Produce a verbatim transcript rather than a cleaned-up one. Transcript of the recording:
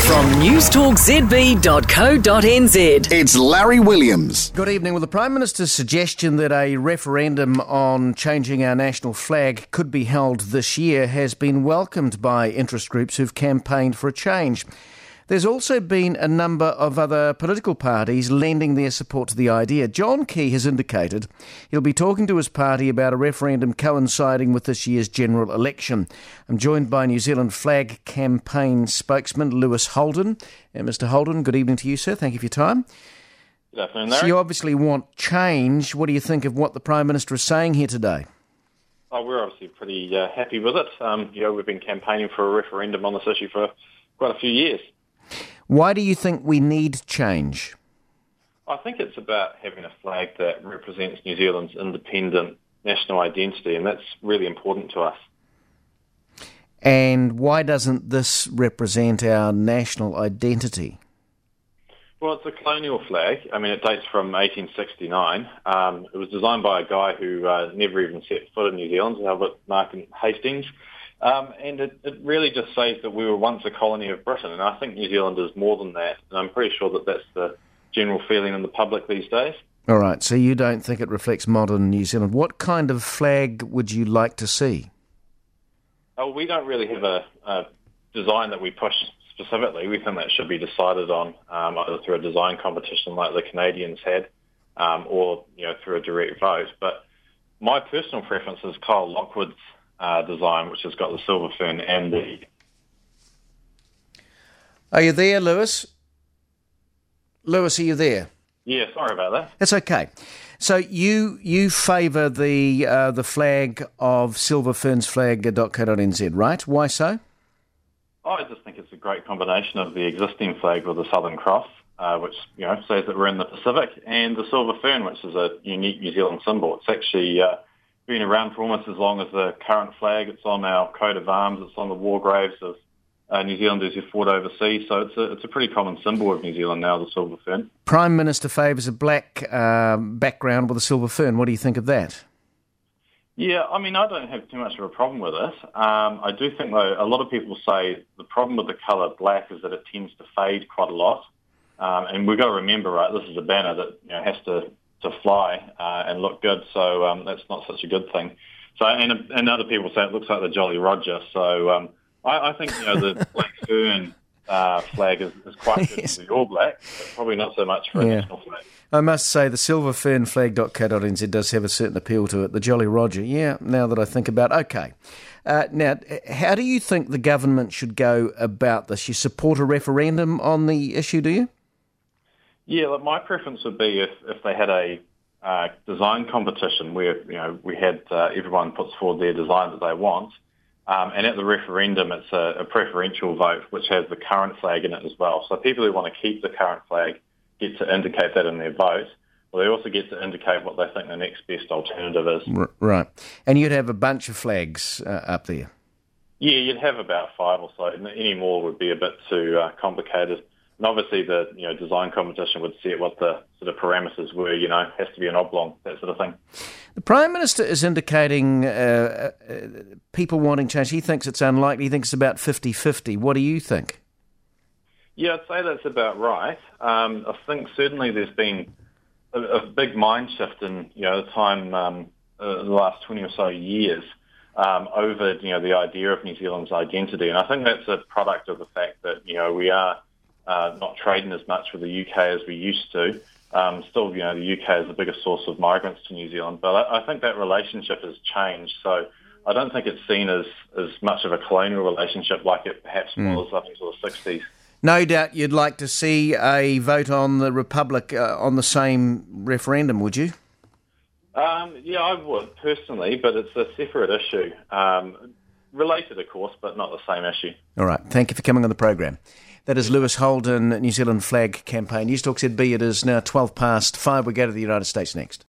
from newstalk z b dot co dot n z. It's Larry Williams. Good evening. Well, the Prime Minister's suggestion that a referendum on changing our national flag could be held this year has been welcomed by interest groups who've campaigned for a change. There's also been a number of other political parties lending their support to the idea. John Key has indicated he'll be talking to his party about a referendum coinciding with this year's general election. I'm joined by New Zealand Flag campaign spokesman Lewis Holden. And Mister Holden, good evening to you, sir. Thank you for your time. Good afternoon, Larry. So you obviously want change. What do you think of what the Prime Minister is saying here today? Oh, we're obviously pretty uh, happy with it. Um, you know, we've been campaigning for a referendum on this issue for quite a few years. Why do you think we need change? I think it's about having a flag that represents New Zealand's independent national identity, and that's really important to us. And why doesn't this represent our national identity? Well, it's a colonial flag. I mean, it dates from eighteen sixty-nine. Um, it was designed by a guy who uh, never even set foot in New Zealand, Albert Markham Hastings. Um, and it, it really just says that we were once a colony of Britain, and I think New Zealand is more than that. And I'm pretty sure that that's the general feeling in the public these days. All right, so you don't think it reflects modern New Zealand. What kind of flag would you like to see? Oh, we don't really have a, a design that we push specifically. We think that should be decided on um, either through a design competition like the Canadians had, um, or you know through a direct vote. But my personal preference is Kyle Lockwood's Uh, design, which has got the silver fern and the... Are you there, Lewis? Lewis, are you there? Yeah, sorry about that. That's okay. So you you favour the uh, the flag of silver ferns flag dot co dot n z, right? Why so? I just think it's a great combination of the existing flag with the Southern Cross, uh, which you know says that we're in the Pacific, and the silver fern, which is a unique New Zealand symbol. It's actually... Uh, been around for almost as long as the current flag. It's on our coat of arms. It's on the war graves of uh, New Zealanders who fought overseas. So it's a, it's a pretty common symbol of New Zealand now, the silver fern. Prime Minister favours a black uh, background with a silver fern. What do you think of that? Yeah, I mean, I don't have too much of a problem with it. Um, I do think, though, a lot of people say the problem with the colour black is that it tends to fade quite a lot. Um, and we've got to remember, right, this is a banner that you know, has to... to fly uh, and look good, so um, that's not such a good thing. So, and, and other people say it looks like the Jolly Roger. So, um, I, I think you know the black fern uh, flag is, is quite good yes. for the All Black, but probably not so much for a yeah. national flag. I must say the silver fern flag dot co dot n z does have a certain appeal to it. The Jolly Roger, yeah. Now that I think about, it. okay. Uh, now, how do you think the government should go about this? You support a referendum on the issue, do you? Yeah, look, my preference would be if, if they had a uh, design competition where you know we had uh, everyone puts forward their design that they want, um, and at the referendum it's a, a preferential vote which has the current flag in it as well. So people who want to keep the current flag get to indicate that in their vote. Well, they also get to indicate what they think the next best alternative is. R- right, and you'd have a bunch of flags uh, up there. Yeah, you'd have about five or so. Any more would be a bit too uh, complicated. And obviously the you know design competition would set what the sort of parameters were, you know, has to be an oblong, that sort of thing. The Prime Minister is indicating uh, uh, people wanting change. He thinks it's unlikely. He thinks it's about fifty-fifty. What do you think? Yeah, I'd say that's about right. Um, I think certainly there's been a, a big mind shift in, you know, the time, um, uh, the last twenty or so years um, over, you know, the idea of New Zealand's identity. And I think that's a product of the fact that, you know, we are Uh, not trading as much with the U K as we used to. Um, still, you know, the U K is the biggest source of migrants to New Zealand, but I, I think that relationship has changed. So I don't think it's seen as, as much of a colonial relationship like it perhaps mm. was up until the sixties. No doubt you'd like to see a vote on the Republic uh, on the same referendum, would you? Um, yeah, I would, personally, but it's a separate issue. Um, related, of course, but not the same issue. All right. Thank you for coming on the program. That is Lewis Holden, New Zealand Flag Campaign. Newstalk Z B, it is now twelve past five. We go to the United States next.